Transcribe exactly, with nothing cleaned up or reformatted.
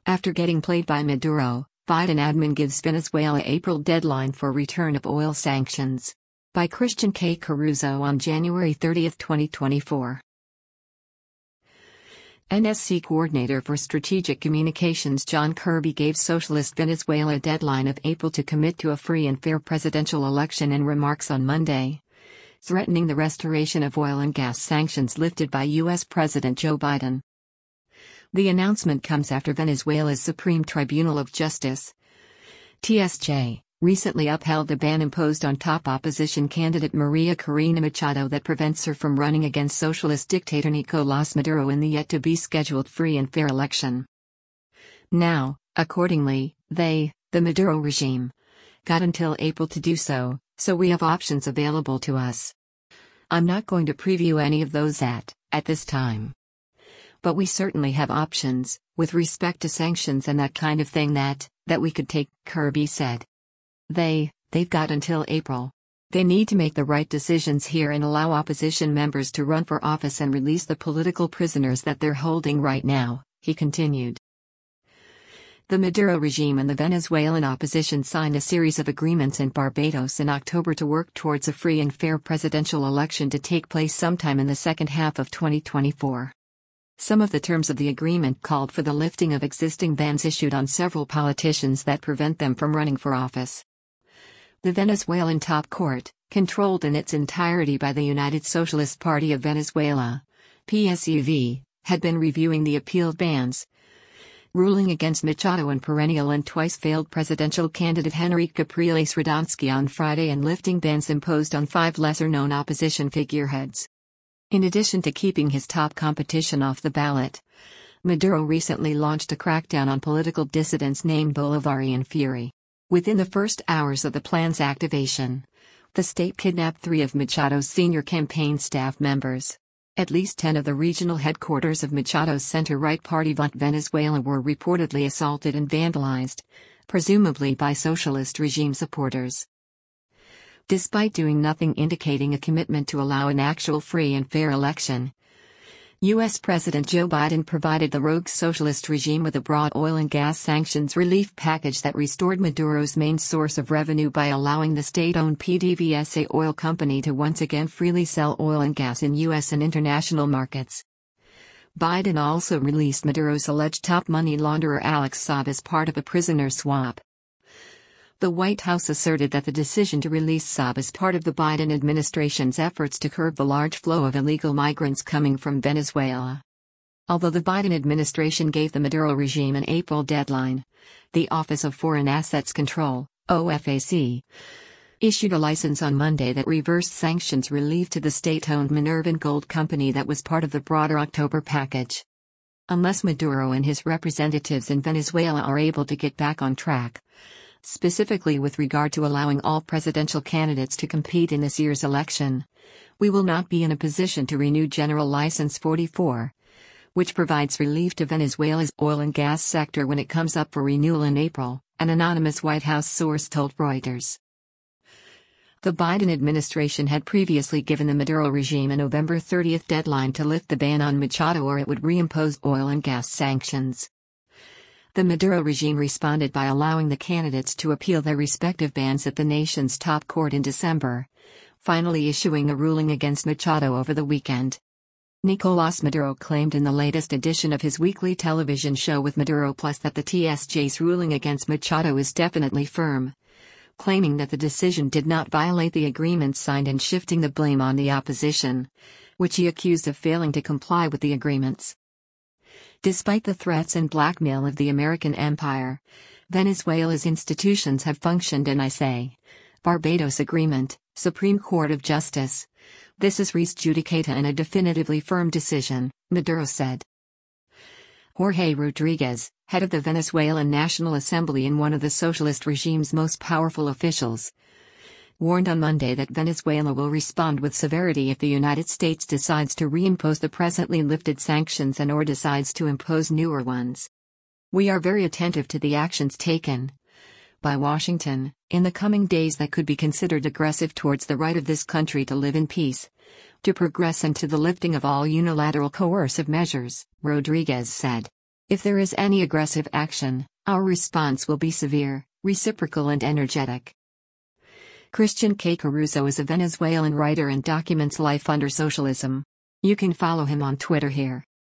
After getting played by Maduro, Biden admin gives Venezuela April deadline for return of oil sanctions. By Christian K. Caruso on January thirtieth, twenty twenty-four. N S C Coordinator for Strategic Communications John Kirby gave Socialist Venezuela a deadline of April to commit to a free and fair presidential election in remarks on Monday, threatening the restoration of oil and gas sanctions lifted by U S President Joe Biden. The announcement comes after Venezuela's Supreme Tribunal of Justice, T S J, recently upheld the ban imposed on top opposition candidate Maria Corina Machado that prevents her from running against socialist dictator Nicolás Maduro in the yet-to-be-scheduled free and fair election. Now, accordingly, they, the Maduro regime, got until April to do so, so we have options available to us. I'm not going to preview any of those at, at this time. But we certainly have options, with respect to sanctions and that kind of thing that, that we could take, Kirby said. They, they've got until April. They need to make the right decisions here and allow opposition members to run for office and release the political prisoners that they're holding right now, he continued. The Maduro regime and the Venezuelan opposition signed a series of agreements in Barbados in October to work towards a free and fair presidential election to take place sometime in the second half of twenty twenty-four. Some of the terms of the agreement called for the lifting of existing bans issued on several politicians that prevent them from running for office. The Venezuelan top court, controlled in its entirety by the United Socialist Party of Venezuela, P S U V, had been reviewing the appealed bans, ruling against Machado and perennial and twice-failed presidential candidate Henrique Capriles Radonsky on Friday and lifting bans imposed on five lesser-known opposition figureheads. In addition to keeping his top competition off the ballot, Maduro recently launched a crackdown on political dissidents named Bolivarian Fury. Within the first hours of the plan's activation, the state kidnapped three of Machado's senior campaign staff members. At least ten of the regional headquarters of Machado's center-right party Vont Venezuela were reportedly assaulted and vandalized, presumably by socialist regime supporters. Despite doing nothing indicating a commitment to allow an actual free and fair election, U S President Joe Biden provided the rogue socialist regime with a broad oil and gas sanctions relief package that restored Maduro's main source of revenue by allowing the state-owned P D V S A oil company to once again freely sell oil and gas in U S and international markets. Biden also released Maduro's alleged top money launderer Alex Saab as part of a prisoner swap. The White House asserted that the decision to release Saab is part of the Biden administration's efforts to curb the large flow of illegal migrants coming from Venezuela. Although the Biden administration gave the Maduro regime an April deadline, the Office of Foreign Assets Control, O F A C, issued a license on Monday that reversed sanctions relief to the state-owned Minervan Gold Company that was part of the broader October package. Unless Maduro and his representatives in Venezuela are able to get back on track, specifically with regard to allowing all presidential candidates to compete in this year's election, we will not be in a position to renew General License forty-four, which provides relief to Venezuela's oil and gas sector when it comes up for renewal in April, an anonymous White House source told Reuters. The Biden administration had previously given the Maduro regime a November thirtieth deadline to lift the ban on Machado or it would reimpose oil and gas sanctions. The Maduro regime responded by allowing the candidates to appeal their respective bans at the nation's top court in December, finally issuing a ruling against Machado over the weekend. Nicolás Maduro claimed in the latest edition of his weekly television show with Maduro Plus that the T S J's ruling against Machado is definitely firm, claiming that the decision did not violate the agreements signed and shifting the blame on the opposition, which he accused of failing to comply with the agreements. Despite the threats and blackmail of the American empire, Venezuela's institutions have functioned and I say, Barbados Agreement, Supreme Court of Justice. This is res judicata and a definitively firm decision, Maduro said. Jorge Rodriguez, head of the Venezuelan National Assembly and one of the socialist regime's most powerful officials, warned on Monday that Venezuela will respond with severity if the United States decides to reimpose the presently lifted sanctions and or decides to impose newer ones. We are very attentive to the actions taken by Washington in the coming days that could be considered aggressive towards the right of this country to live in peace, to progress and to the lifting of all unilateral coercive measures, Rodriguez said. If there is any aggressive action, our response will be severe, reciprocal and energetic. Christian K. Caruso is a Venezuelan writer and documents life under socialism. You can follow him on Twitter here.